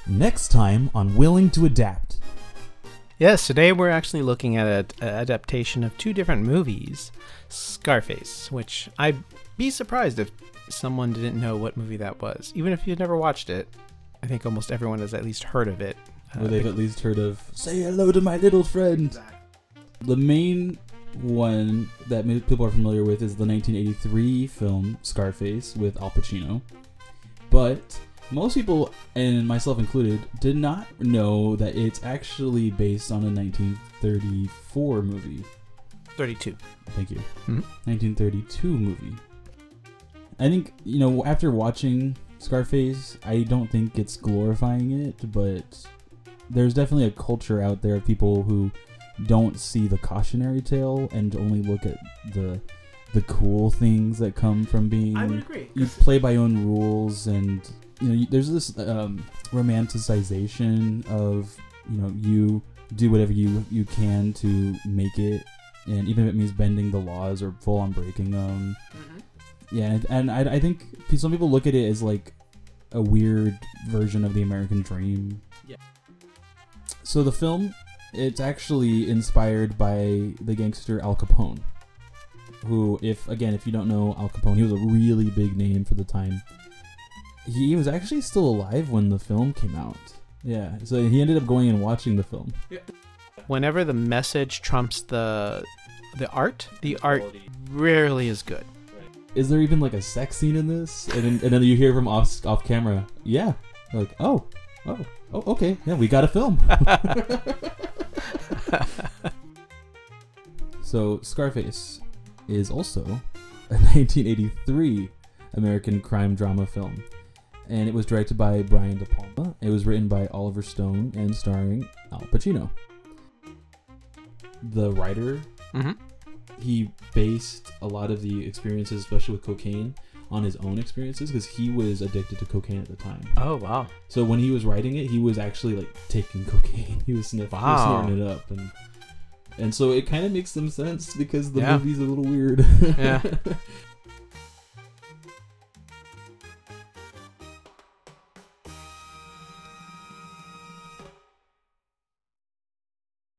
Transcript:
Next time on Willing to Adapt. Yes, today we're actually looking at an adaptation of two different movies. Scarface, which I'd be surprised if someone didn't know what movie that was. Even if you've never watched it, I think almost everyone has at least heard of it. Or they've at least heard of Say Hello to My Little Friend. The main one that people are familiar with is the 1983 film Scarface with Al Pacino. But most people, and myself included, did not know that it's actually based on a 1934 movie. 32. Thank you. Mm-hmm. 1932 movie. I think, after watching Scarface, I don't think it's glorifying it, but there's definitely a culture out there of people who don't see the cautionary tale and only look at the cool things that come from being... I would agree. You play by your own rules, and there's this romanticization of you do whatever you can to make it, and even if it means bending the laws or full on breaking them. Mm-hmm. Yeah, and I think some people look at it as like a weird version of the American dream. Yeah. So the film, it's actually inspired by the gangster Al Capone, who, if you don't know Al Capone, he was a really big name for the time. He was actually still alive when the film came out. Yeah, so he ended up going and watching the film. Yeah. Whenever the message trumps the art rarely is good. Is there even like a sex scene in this? And then you hear from off camera, yeah, like oh, okay, yeah, we got a film. So Scarface is also a 1983 American crime drama film, and it was directed by Brian De Palma. It was written by Oliver Stone and starring Al Pacino. The writer, he based a lot of the experiences, especially with cocaine, on his own experiences because he was addicted to cocaine at the time. Oh, wow. So when he was writing it, he was actually like taking cocaine. He was sniffing, he was snorting it up, and so it kind of makes some sense because the movie's a little weird. Yeah.